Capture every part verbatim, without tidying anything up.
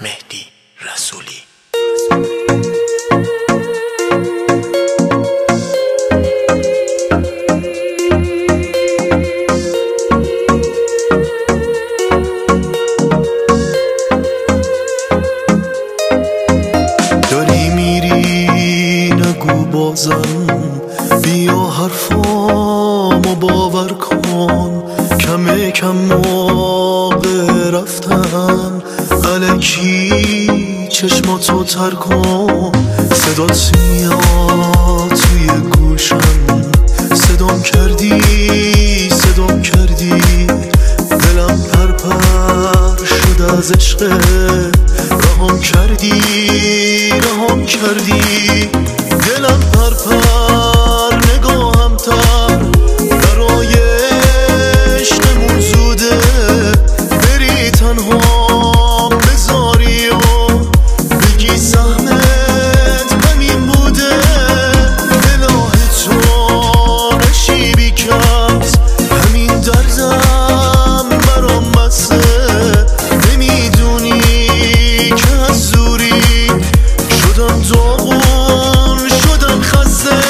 مهدی رسولی. داری میری نگو بازم، بیا حرفامو باور کن. کم کم موقع رفتن الکی چشماتو تر کن. صدات میاد توی گوشم، صدام کردی صدام کردی. دلم پرپر شد از عشق، رهام کردی رهام کردی. دلم پرپر نگاهم تر، برای عشقمون زوده. بری تنها بذاری و بگی سهمت همین بوده. الهه تو نشیبی کس، همین دردم برام بسه. نمیدونی که از زوری شدم داغون شدم خسته.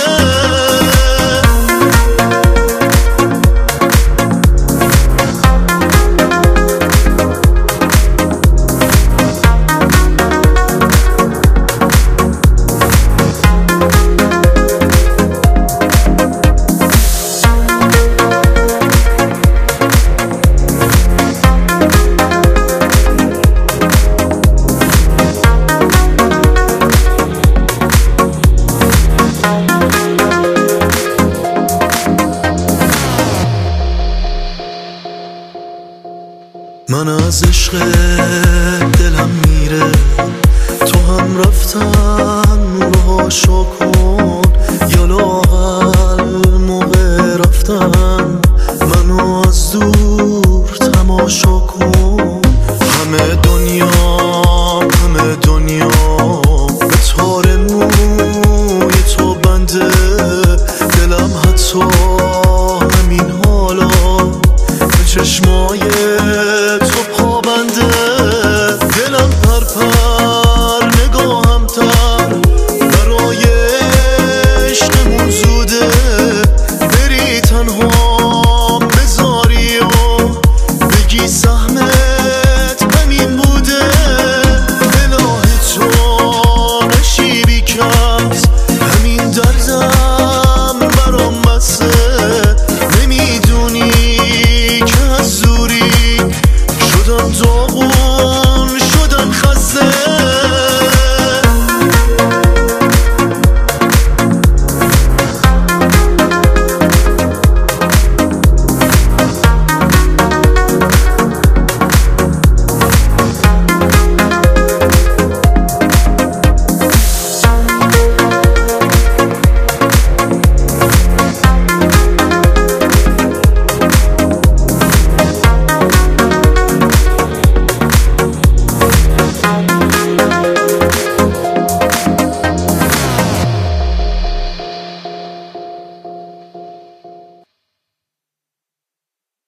من از عشق دلم میره، تو هم رفتن روهاشو کن. یا لااقل موقع رفتن منو از دور تماشا کن. همه دنیا